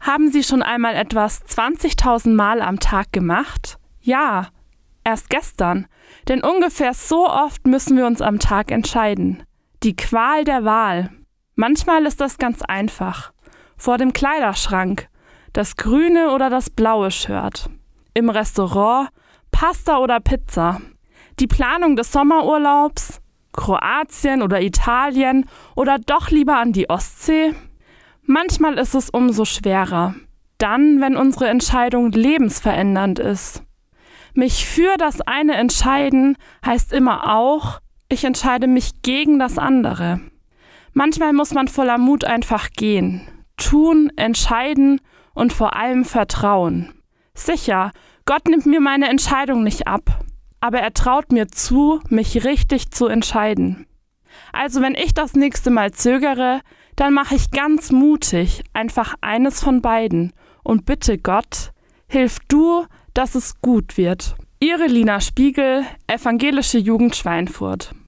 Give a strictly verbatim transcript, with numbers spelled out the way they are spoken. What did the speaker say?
Haben Sie schon einmal etwas zwanzigtausend Mal am Tag gemacht? Ja, erst gestern. Denn ungefähr so oft müssen wir uns am Tag entscheiden. Die Qual der Wahl. Manchmal ist das ganz einfach. Vor dem Kleiderschrank. Das grüne oder das blaue Shirt. Im Restaurant. Pasta oder Pizza. Die Planung des Sommerurlaubs. Kroatien oder Italien oder doch lieber an die Ostsee? Manchmal ist es umso schwerer. Dann, wenn unsere Entscheidung lebensverändernd ist. Mich für das eine entscheiden heißt immer auch, ich entscheide mich gegen das andere. Manchmal muss man voller Mut einfach gehen, tun, entscheiden und vor allem vertrauen. Sicher, Gott nimmt mir meine Entscheidung nicht ab, aber er traut mir zu, mich richtig zu entscheiden. Also wenn ich das nächste Mal zögere, dann mache ich ganz mutig einfach eines von beiden und bitte Gott, hilf du, dass es gut wird. Ihre Lina Spiegel, Evangelische Jugend Schweinfurt.